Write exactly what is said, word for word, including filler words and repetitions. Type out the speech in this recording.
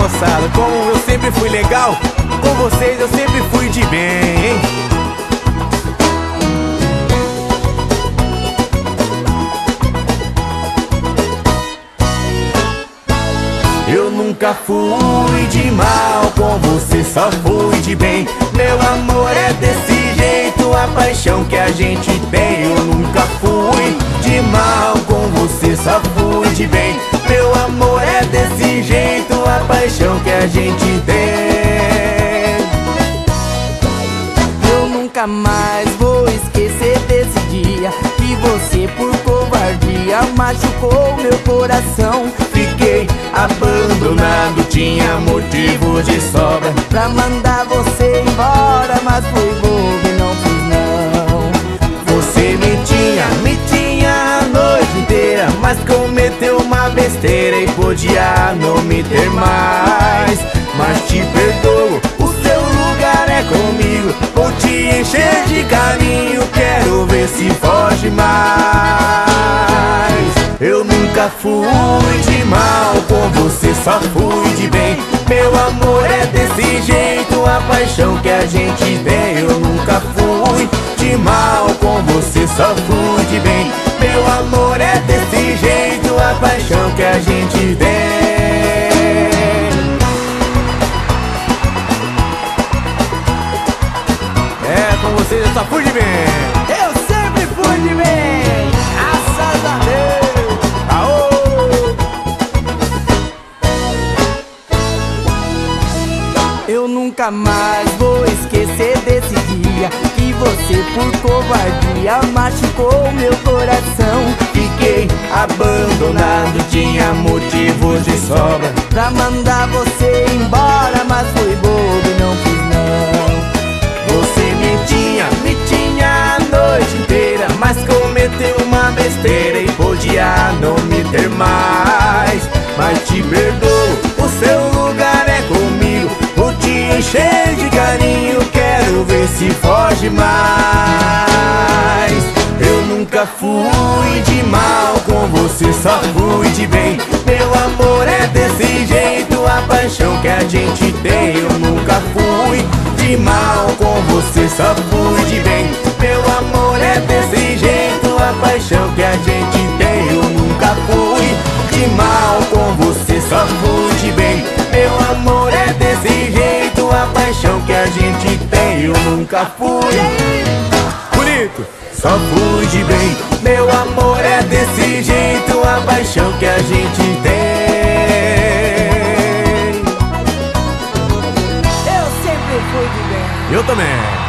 moçada, como eu sempre fui legal, com vocês eu sempre fui de bem, hein? Eu nunca fui de mal, com você só fui de bem. Meu amor é desse jeito, a paixão que a gente tem. Eu nunca fui de mal, com você só fui de bem. Meu amor é desse jeito, a paixão que a gente tem. Eu nunca mais vou esquecer desse dia que você por covardia machucou meu coração. Fiquei abandonado, tinha motivo de sobra pra mandar você embora, mas fui bobo e não fiz não. Você me tinha, me tinha a noite inteira, mas cometeu uma besteira e podia não me ter mais. Mas te perdoo, o seu lugar é comigo. Vou te encher de carinho, quero ver se foge mais. Eu nunca fui de mal, com você só fui de bem. Meu amor é desse jeito, a paixão que a gente tem. Eu nunca fui de mal, com você só fui de bem. Meu amor é desse jeito, a paixão que a gente tem. É, com você eu só fui de bem. Eu sempre fui de bem, graças a Deus. Eu nunca mais vou esquecer desse dia que você por covardia machucou meu coração. Fiquei abandonado, tinha motivos de sobra pra mandar você embora, mas fui bobo e não fiz não. Você me tinha, me tinha a noite inteira, mas cometeu uma besteira e podia não me ter mais. Mas te perdoo, o seu lugar é comigo. Vou te encher de carinho, quero ver se foge mais. Eu nunca fui de mal, com você só fui de bem. Meu amor é desse jeito, a paixão que a gente tem. Eu nunca fui de mal, com você só fui de bem. Meu amor é desse jeito, a paixão que a gente tem. Eu nunca fui de mal, com você só fui de bem. Meu amor é desse jeito, a paixão que a gente tem. Eu nunca fui bonito, só fui de bem. Meu amor é desse jeito, a paixão que a gente tem. Eu sempre fui de bem. Eu também.